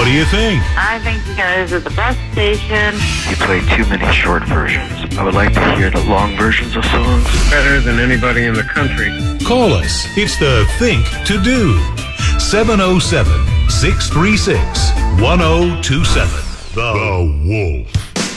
do you think? I think you guys are the best station. You play too many short versions. I would like to hear the long versions of songs. Better than anybody in the country. Call us. It's the Think to Do. 707-636-1027. The Wolf.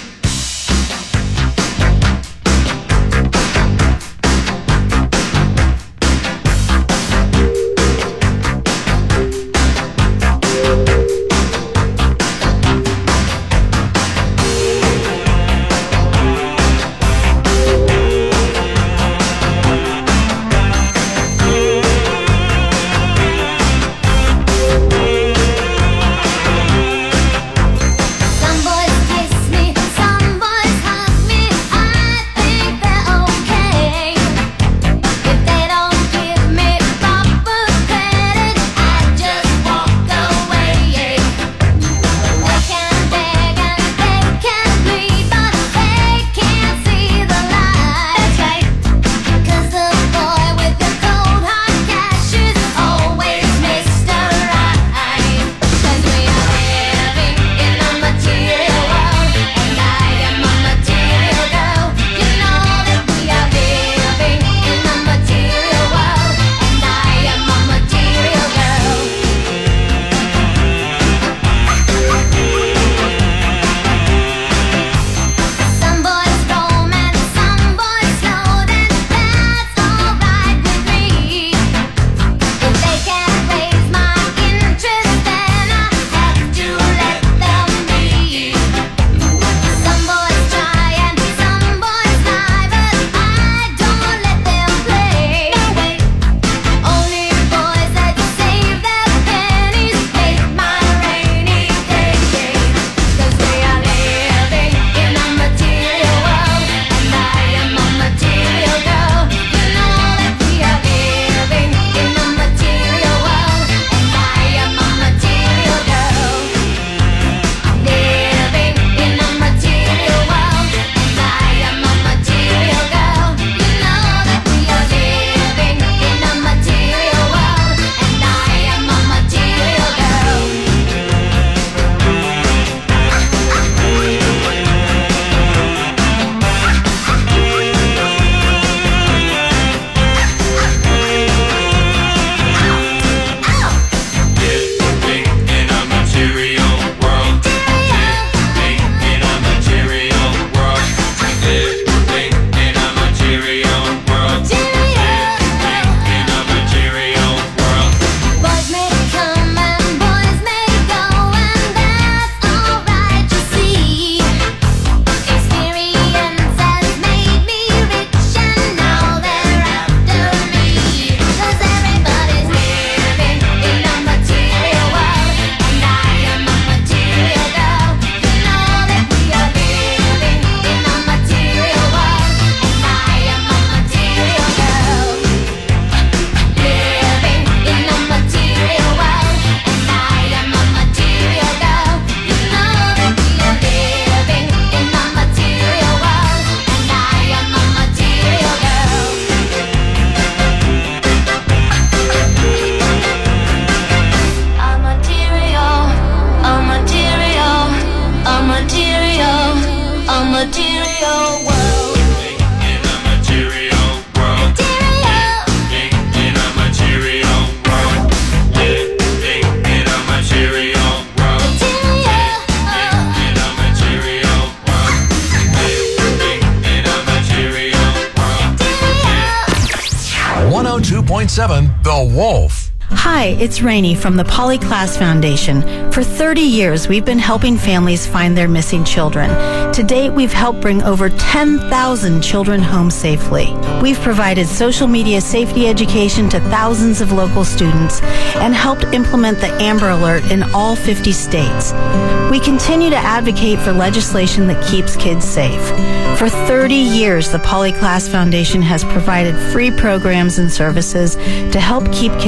The Wolf. Hi, it's Rainey from the Polyclass Foundation. For 30 years, we've been helping families find their missing children. To date, we've helped bring over 10,000 children home safely. We've provided social media safety education to thousands of local students and helped implement the Amber Alert in all 50 states. We continue to advocate for legislation that keeps kids safe. For 30 years, the Polyclass Foundation has provided free programs and services to help keep kids safe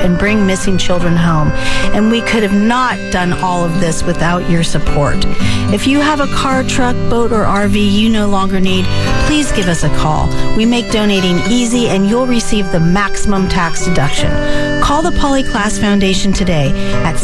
and bring missing children home. And we could have not done all of this without your support. If you have a car, truck, boat, or RV you no longer need, please give us a call. We make donating easy and you'll receive the maximum tax deduction. Call the Polly Klaas Foundation today at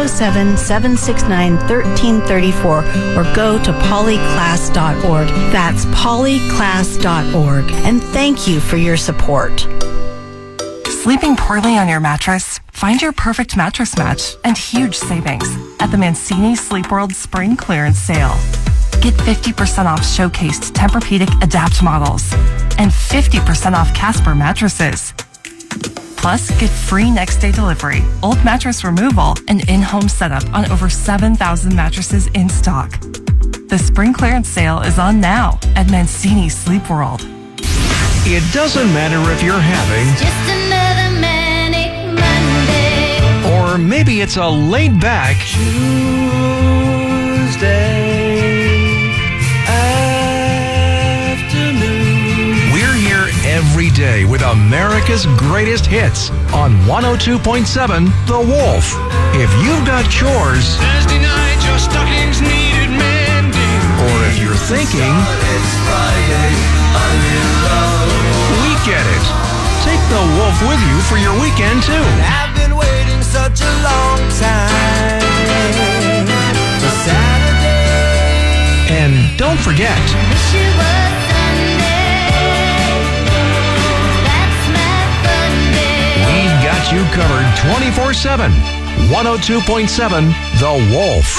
707-769-1334 or go to polyklaas.org. That's polyklaas.org. And thank you for your support. Sleeping poorly on your mattress? Find your perfect mattress match and huge savings at the Mancini Sleep World Spring Clearance Sale. Get 50% off showcased Tempur-Pedic Adapt models and 50% off Casper mattresses. Plus, get free next-day delivery, old mattress removal, and in-home setup on over 7,000 mattresses in stock. The spring clearance sale is on now at Mancini Sleep World. It doesn't matter if you're having just another manic Monday, or maybe it's a laid-back Tuesday afternoon. We're here every day with America's greatest hits on 102.7 The Wolf. If you've got chores, Thursday night your stockings needed mending, or if you're thinking it's Friday, I'm in love. We get it. Take the Wolf with you for your weekend too. I've been waiting such a long time for Saturday. And don't forget, wish it was Sunday, that's my fun day. we've got you covered 24/7. 102.7 The Wolf.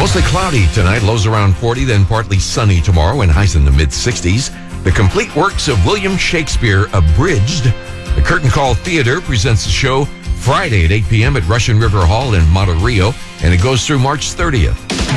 Mostly cloudy tonight, lows around 40, then partly sunny tomorrow and highs in the mid-60s. The complete works of William Shakespeare Abridged. The Curtain Call Theater presents the show Friday at 8 p.m. at Russian River Hall in Monte Rio, and it goes through March 30th.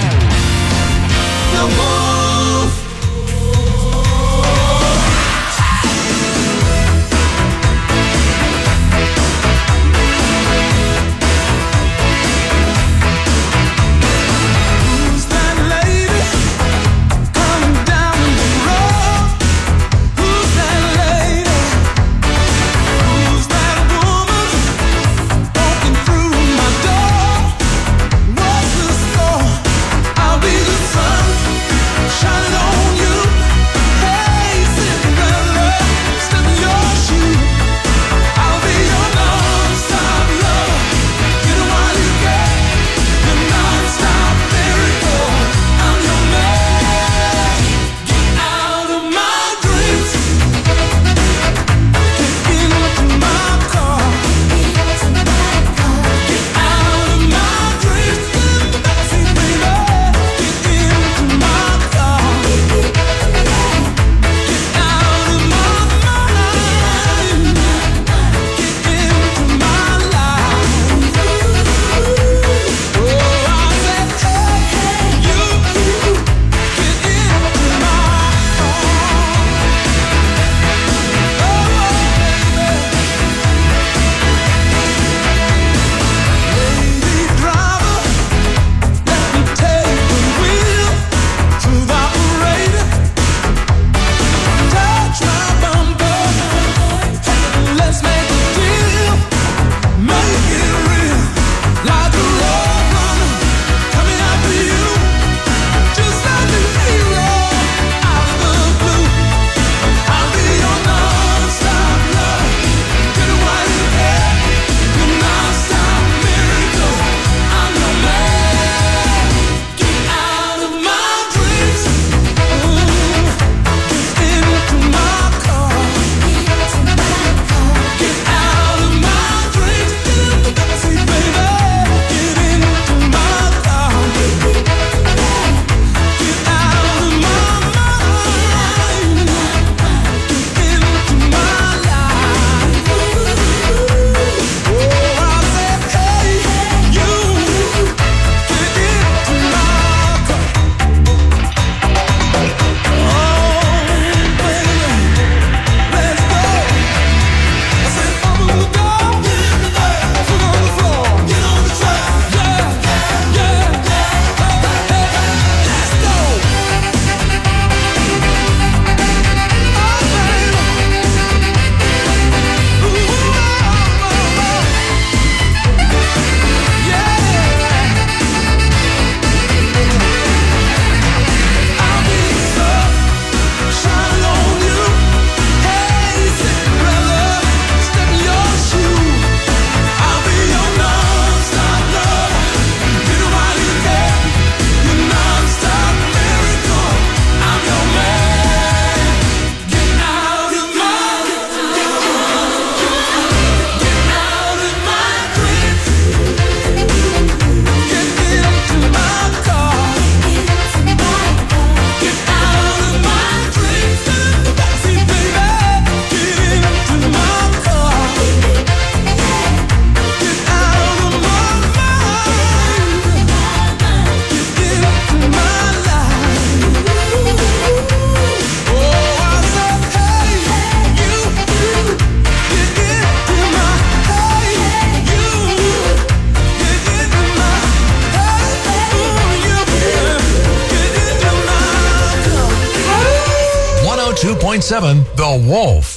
The Wolf.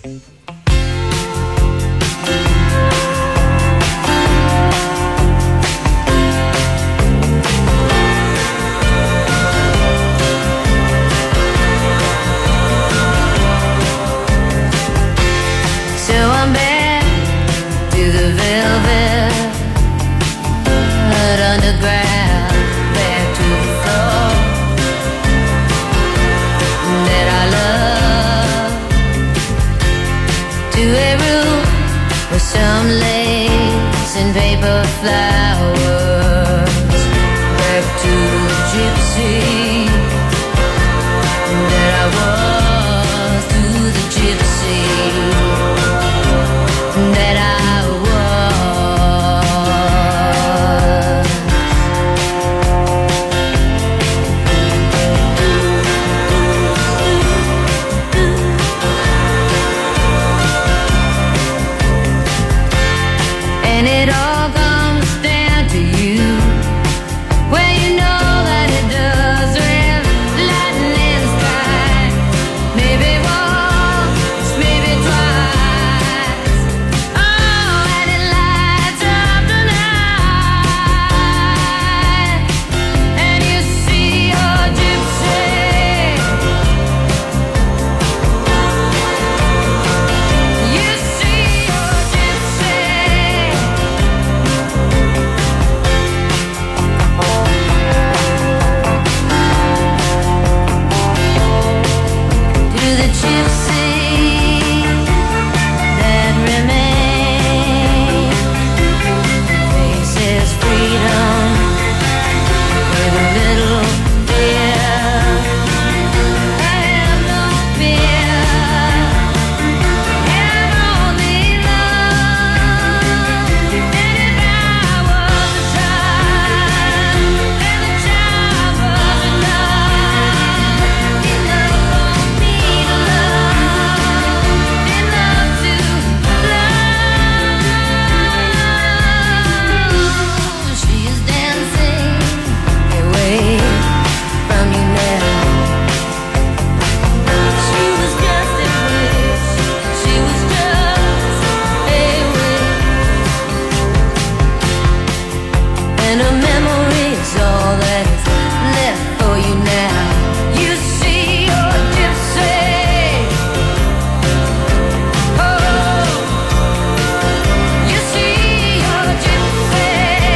So I'm back to the velvet underground, back to the floor that I love, to a room with some lace and paper flowers, back to the see that I was through the gypsy that I was. And it all comes down to you. Well, you know that it does rain, lightning in the sky. Maybe once, maybe twice. Oh, and it lights up the night. And you see your gypsy. You see your gypsy. To the gypsy that remains, faces freedom with a little fear. I have no fear, have only love. And if I was a child, and the child was enough, enough for me to love, enough to love. She is dancing away from you now. She was just a wish. She was just a wish. And a memory is all that is left for you now. You see your gypsy. Oh, you see your gypsy.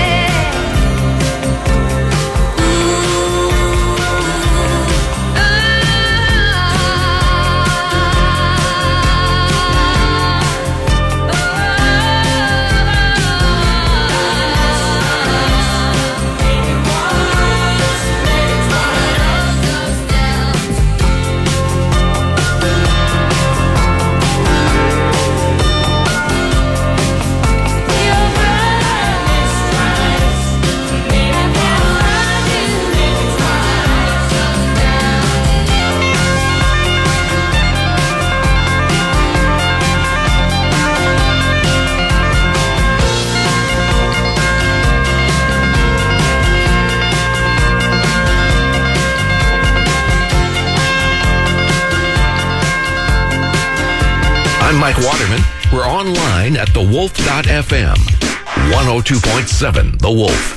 I'm Mike Waterman. We're online at thewolf.fm. 102.7 The Wolf.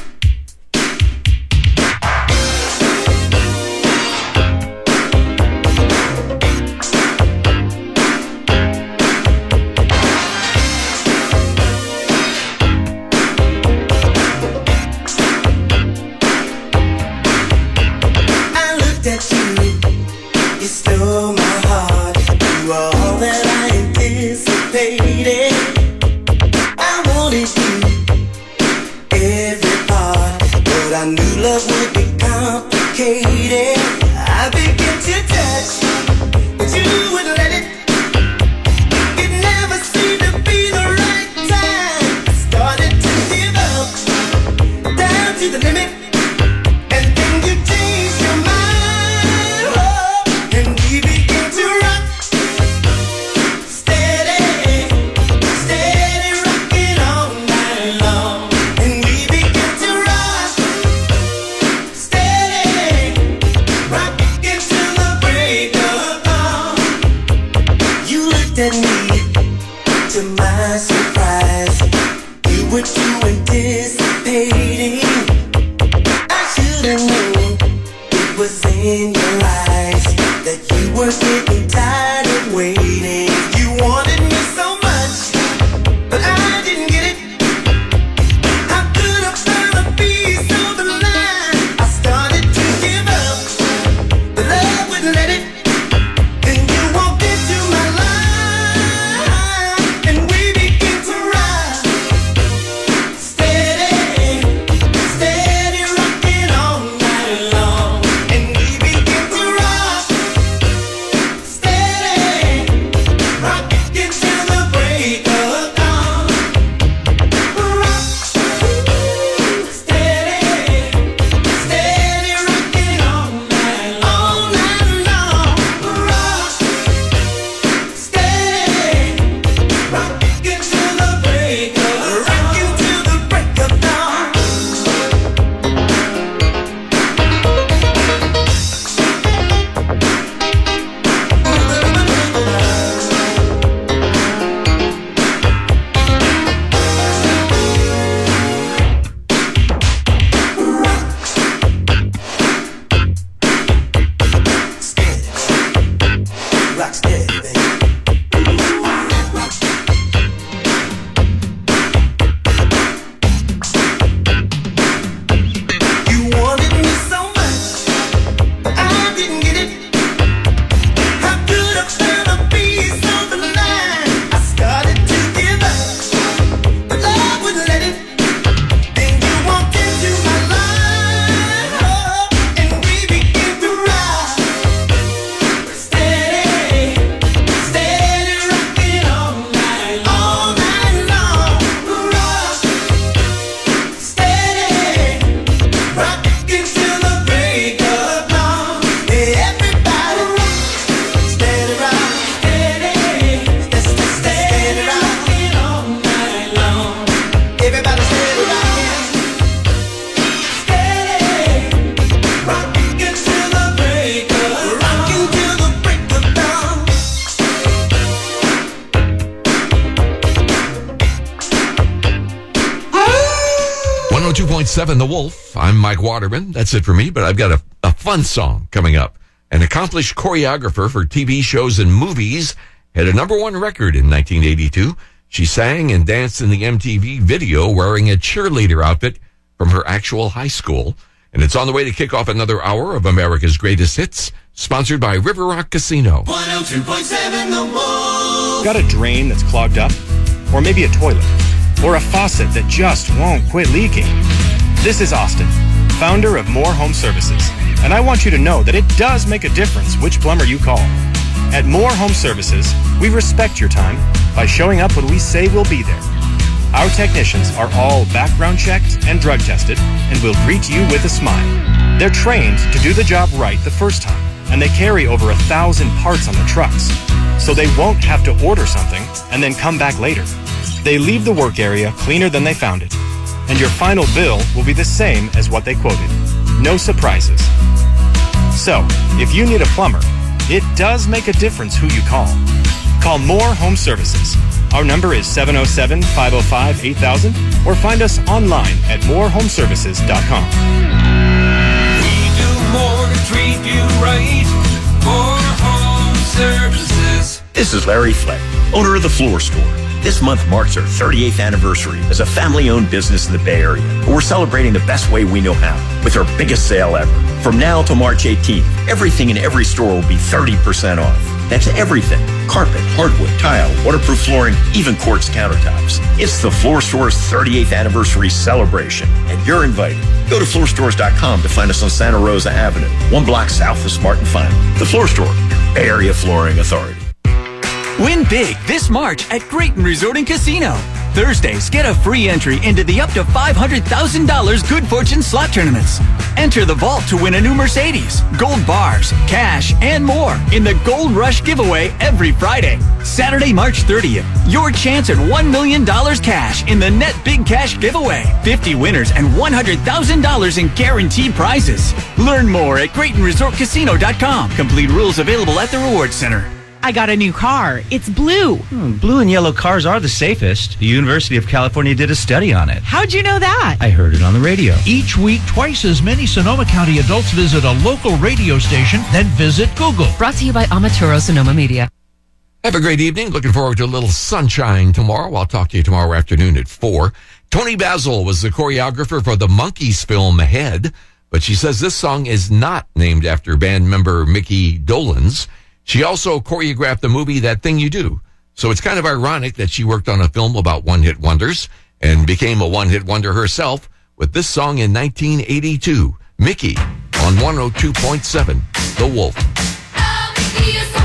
I looked at you, you stole my heart. You were all that I anticipated. I wanted you, every part, but I knew love would be complicated. I began to touch, but you wouldn't let it. It never seemed to be the right time. I started to give up, down to the limit. And then you changed your mind, oh, and we began to rock. Steady, steady rocking all night long. And we began to rock. Steady, rocking till the break of dawn. You looked at me, to my surprise. You were too anticipating. I should have known it was in your eyes that you were getting tired of waiting. You wanted me so much, but I didn't get it. How could I find a piece of the line? I started to give up, but love wouldn't let it. Then you walked into my life, and we began to ride. Steady, steady rocking all night long. 102.7 The Wolf. I'm Mike Waterman. That's it for me, but I've got a fun song coming up. An accomplished choreographer for TV shows and movies had a #1 record in 1982. She sang and danced in the MTV video wearing a cheerleader outfit from her actual high school. And it's on the way to kick off another hour of America's Greatest Hits, sponsored by River Rock Casino. 102.7 The Wolf. Got a drain that's clogged up? Or maybe a toilet? Or a faucet that just won't quit leaking? This is Austin, founder of More Home Services, and I want you to know that it does make a difference which plumber you call. At More Home Services, we respect your time by showing up when we say we'll be there. Our technicians are all background checked and drug tested and will greet you with a smile. They're trained to do the job right the first time, and they carry over 1,000 parts on their trucks, so they won't have to order something and then come back later. They leave the work area cleaner than they found it, and your final bill will be the same as what they quoted. No surprises. So, if you need a plumber, it does make a difference who you call. Call More Home Services. Our number is 707-505-8000 or find us online at morehomeservices.com. We do more to treat you right. More Home Services. This is Larry Fleck, owner of the Floor Store. This month marks our 38th anniversary as a family-owned business in the Bay Area. We're celebrating the best way we know how with our biggest sale ever. From now till March 18th, everything in every store will be 30% off. That's everything. Carpet, hardwood, tile, waterproof flooring, even quartz countertops. It's the Floor Store's 38th anniversary celebration, and you're invited. Go to floorstores.com to find us on Santa Rosa Avenue, 1 block south of Smart & Final. The Floor Store, Bay Area Flooring Authority. Win big this March at Grayton Resort and Casino. Thursdays, get a free entry into the up to $500,000 Good Fortune slot tournaments. Enter the vault to win a new Mercedes, gold bars, cash, and more in the Gold Rush giveaway every Friday. Saturday, March 30th, your chance at $1 million cash in the Net Big Cash giveaway. 50 winners and $100,000 in guaranteed prizes. Learn more at GraytonResortCasino.com. Complete rules available at the Rewards Center. I got a new car. It's blue. Blue and yellow cars are the safest. The University of California did a study on it. How'd you know that? I heard it on the radio. Each week, twice as many Sonoma County adults visit a local radio station than visit Google. Brought to you by Amaturo Sonoma Media. Have a great evening. Looking forward to a little sunshine tomorrow. I'll talk to you tomorrow afternoon at 4. Tony Basil was the choreographer for the Monkees film Ahead, but she says this song is not named after band member Mickey Dolenz. She also choreographed the movie That Thing You Do. So it's kind of ironic that she worked on a film about one-hit wonders and became a one-hit wonder herself with this song in 1982, Mickey, on 102.7 The Wolf. Oh, Mickey,